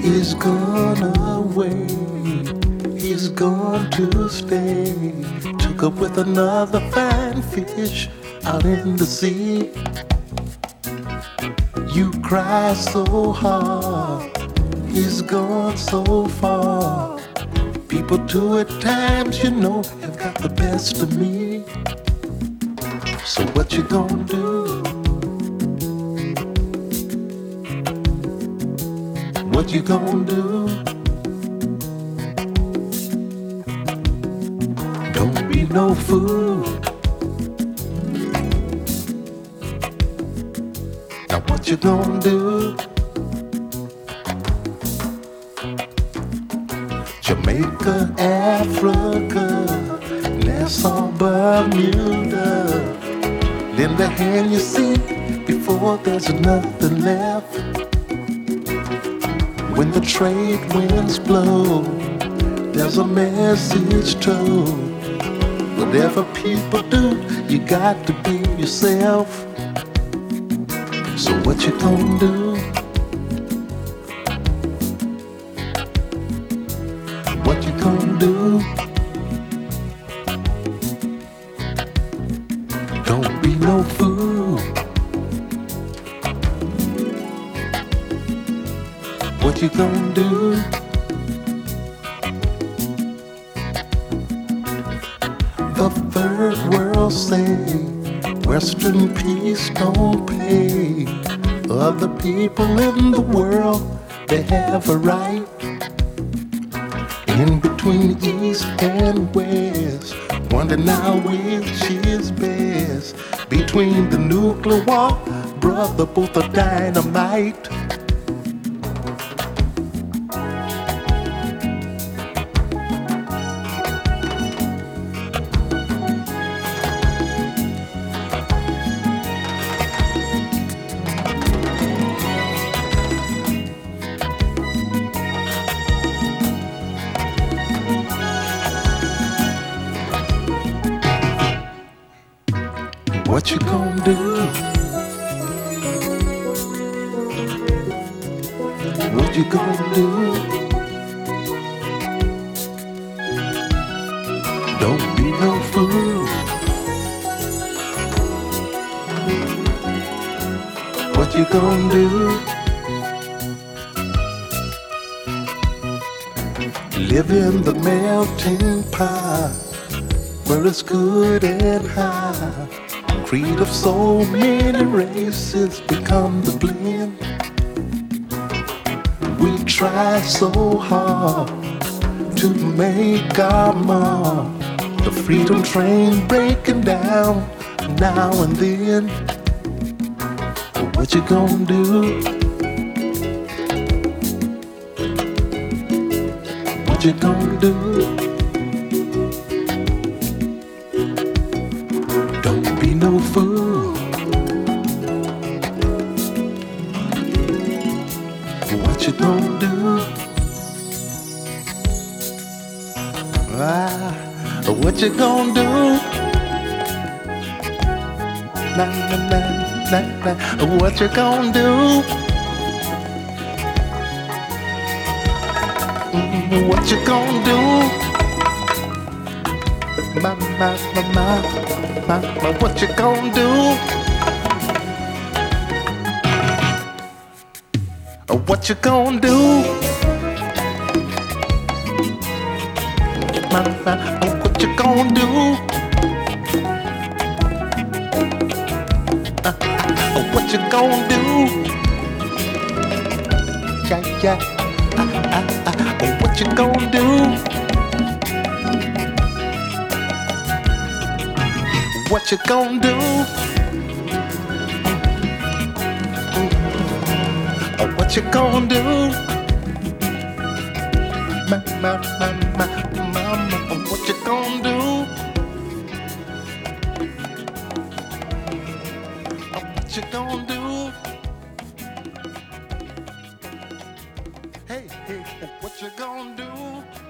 He's gone away. He's gone to stay. Took up with another fine fish out in the sea. You cry so hard. He's gone so far. People too at times, you know, have got the best of me. So what you gonna do? What you gonna do? Don't be no fool. Now what you gonna do? Jamaica, Africa, Nassau, Bermuda. Lend a hand, you see, before there's nothing left. When the trade winds blow, there's a message told. Whatever people do, you got to be yourself. So what you gonna do? What you gonna do? Don't be no fool. What you gonna do? The third world say Western peace don't pay. Other people in the world, they have a right. In between East and West, wonder now which is best. Between the nuclear war, brother, both are dynamite. What you gonna do? What you gonna do? Don't be no fool. What you gonna do? Live in the melting pot where it's good and high. Creed of so many races become the blend. We try so hard to make our mark. The freedom train breaking down now and then. What you gonna do? What you gonna do? Don't be no fool. What you gonna do? What you gonna do? Na na na na na. What you gonna do? What you gonna do? Ma, what you gonna do? What you gonna do? Ma, what you gonna do? What you gonna do? Yeah, yeah. What you gonna do? What you gonna do? What you gonna do? Mama, what you gonna do? What you gonna do? Hey, hey, what you gonna do?